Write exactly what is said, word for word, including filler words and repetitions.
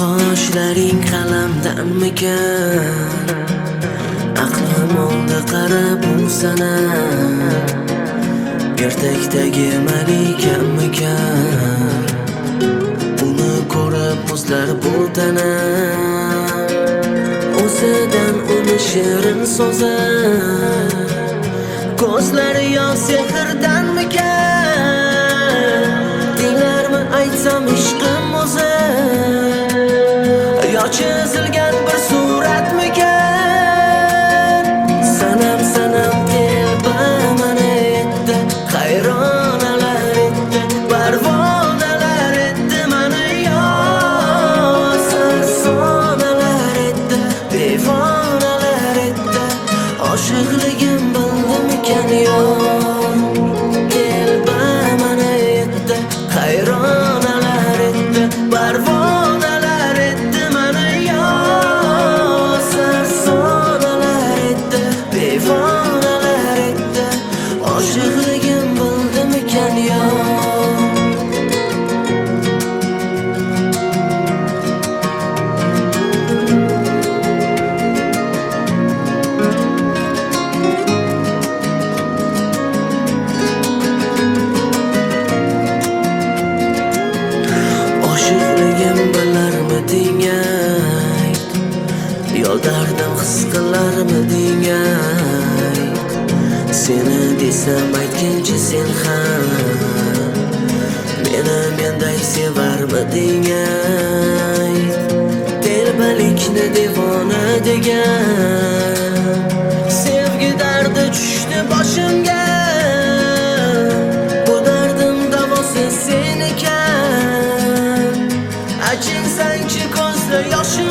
Qoshlaring qalamdanmikan, aqlim oldi qarab u sana. Ertakdagi malikammikan, uni ko'rib muzlar bu tana. O'zidan uni shirin so'zar, ko'zlari yo'q sehrdanmikan. Tinglarmi aytsam ishqim o'zi, yo chizilgan bir suratmikan. Sanam sanam telba mana etdi, hayronalar etdi, parvonalar etdi mani yo. Sarsonalar etdi, devonalar etdi, oshiqligim bildimikan yo. Telba mana etdi, hayronalar etdi, parvonalar etdi mani yo. Sarsonalar etdi, devonalar etdi, oshiqligim bildimikan yo. Oshiqligim bilarmiding ayt, yo dardim his qilarmiding ayt. Seni desam aytguncha sen ham meni menday sevarmiding ayt. Telbalikni devona degan, sevgi dardi tushdi boshimga. Bu dardim davosi sen ekan, achinsangchi ko'zlar yoshim